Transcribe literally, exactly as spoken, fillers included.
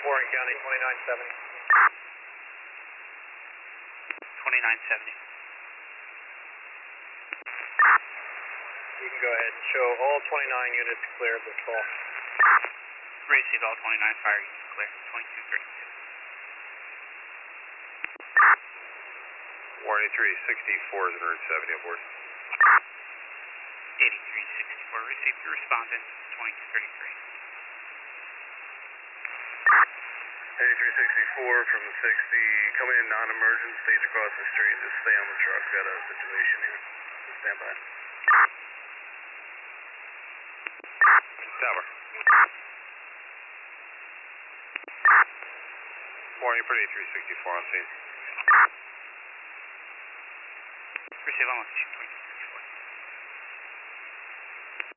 Warren County, twenty-nine seventy. twenty-nine seventy. You can go ahead and show all twenty-nine units clear of this call. Received all twenty-nine fire units clear, twenty-two thirty-two. Warren three sixty-four is one seventy aboard. eighty-three sixty-four, received your respondent, twenty-two thirty-three. eighty-three sixty-four from the sixty, coming in non-emergent, stage across the street, just stay on the truck, got a situation here. Stand by. Tower. Morning, pretty eighty-three sixty-four on scene. Receive on location.